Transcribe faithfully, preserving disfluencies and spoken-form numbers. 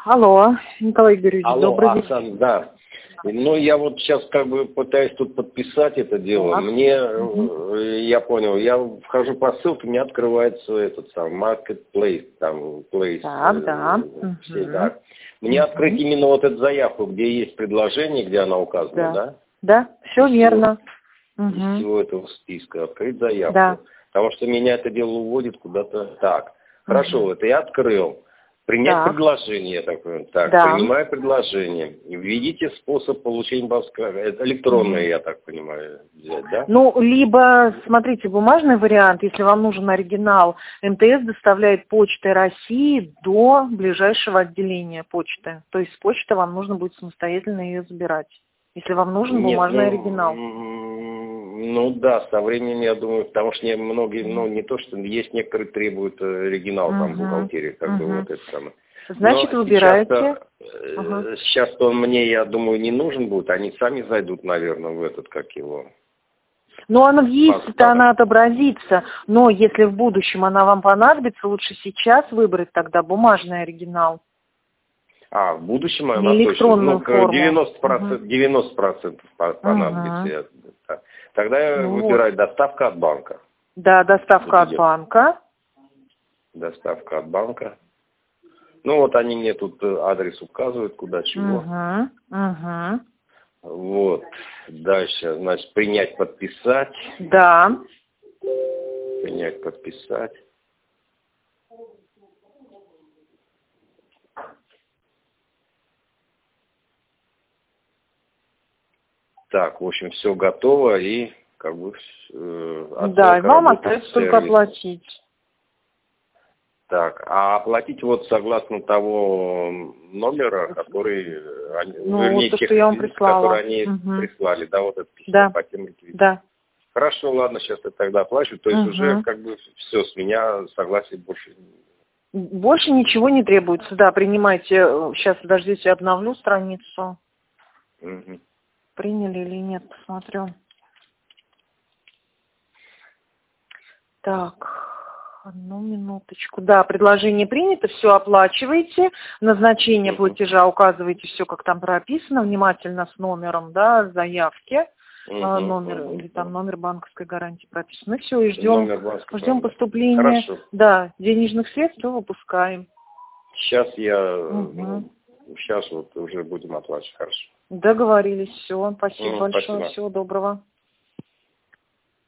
Алло, Николай Игоревич, Алло, добрый день. Оксан, да. Ну, я вот сейчас как бы пытаюсь тут подписать это дело. Так. Мне, Угу. я понял, я вхожу по ссылке, мне открывается этот сам Marketplace, там, Place, Так, да. э, все, Угу. да. Мне Угу. открыть именно вот эту заявку, где есть предложение, где она указана, Да. да? Да, все Из верно. всего, из Угу. всего этого списка. Открыть заявку. Да. Потому что меня это дело уводит куда-то так. Хорошо, Угу. это я открыл. Принять Так. предложение, я так понимаю. Так, Да. принимаю предложение. Введите способ получения банковского. Это электронное, Угу. я так понимаю, взять, да? Ну, либо, смотрите, бумажный вариант, если вам нужен оригинал, эм тэ эс доставляет Почтой России до ближайшего отделения почты. То есть с почты вам нужно будет самостоятельно ее забирать, если вам нужен Нет, бумажный ну, оригинал. м, ну да, со временем, я думаю, потому что не- многие, ну не то, что есть некоторые требуют э, оригинал, там, Угу. бухгалтерии, как бы Угу. вот это самое. Но Значит, выбираете. сейчас-то, Ага. э, сейчас-то он мне, я думаю, не нужен будет, они сами зайдут, наверное, в этот, как его, Но она есть, банк. это она отобразится. Но если в будущем она вам понадобится, лучше сейчас выбрать тогда бумажный оригинал. А, в будущем Не она точно, электронную ну, форму. девяносто процентов, девяносто процентов понадобится. Угу. Я- так. Тогда я Ну вот. выбираю доставка от банка. Да, доставка Тут от идет банка. доставка от банка. Ну, вот они мне тут э, адрес указывают, куда чего. Угу. Угу. Вот. Дальше, значит, принять, подписать. Да. Принять, подписать. Так, в общем, все готово и как бы э, Да, и оценка вам работы остается только сервиса. оплатить. Так, а оплатить вот согласно того номера, который, они, Ну, вернее, то, тех что я вам реквизитов, которые прислала. они Угу. прислали, да, вот это письмо Да. по тем реквизитам. Да. Хорошо, ладно, сейчас я тогда оплачу, то есть уже Угу. как бы все, с меня согласие больше. Больше ничего не требуется. Да, принимайте. Сейчас, подождите, я обновлю страницу. Угу. Приняли или нет, посмотрю. Так, одну минуточку. Да, предложение принято, все оплачиваете, назначение Угу. платежа указываете, все как там прописано, внимательно с номером, да, заявки, Угу. номер Угу. или там номер банковской гарантии прописан. И все, и ждем, ждем банка. поступления, Хорошо. да, денежных средств, и выпускаем. Сейчас я, Угу. ну, сейчас вот уже будем оплачивать, хорошо. Договорились, все, спасибо Угу, большое, спасибо. всего доброго.